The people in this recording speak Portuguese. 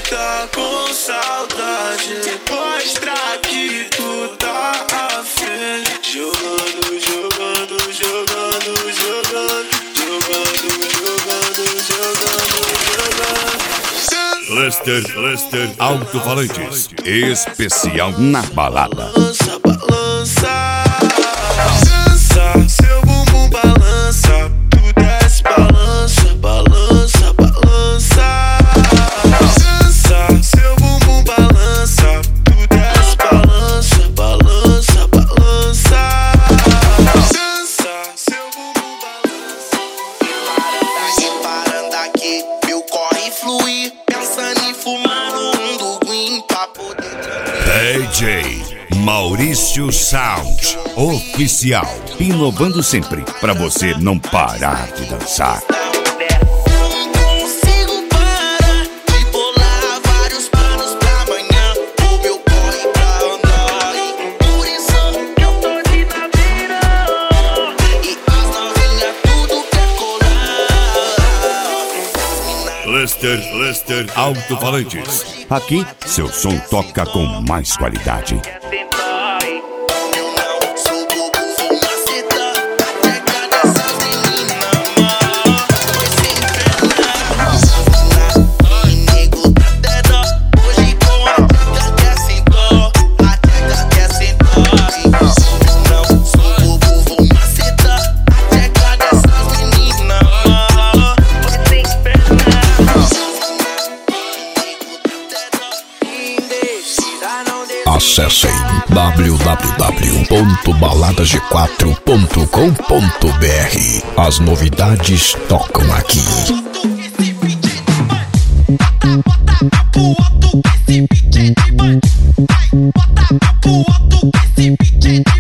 tá com saudade, mostra que tu tá afim. Jogando, jogando, jogando, jogando, jogando, jogando, jogando. Lester Alto-Falantes, especial na balada. Balança, balança, dança, seu bumbum balança, tu desce, balança, balança, balança. Dança, seu bumbum balança, tu desce, balança, balança, balança. Dança, seu bumbum balança. Parando aqui, meu corre fluir, pensando em fumar no mundo ruim pra poder DJ Maurício Sound Oficial, inovando sempre pra você não parar de dançar. Não consigo parar de bolar vários planos pra amanhã. O meu corre pra andar, por isso eu tô de naveira. E as novinhas tudo quer colar. Lester Alto-Falantes. Aqui, seu som toca com mais qualidade. Eu não sou bobo, vou macetar até cada dessas meninas. Foi sempre na nego da terra. Hoje com a teca quer sentar, a teca quer sentar. Eu não sou bobo, vou macetar até cada dessas meninas. Foi sempre na Acessem www.baladasg4.com.br. As novidades tocam aqui. Bota pro alto esse beat de vai. Bota pro alto esse beat de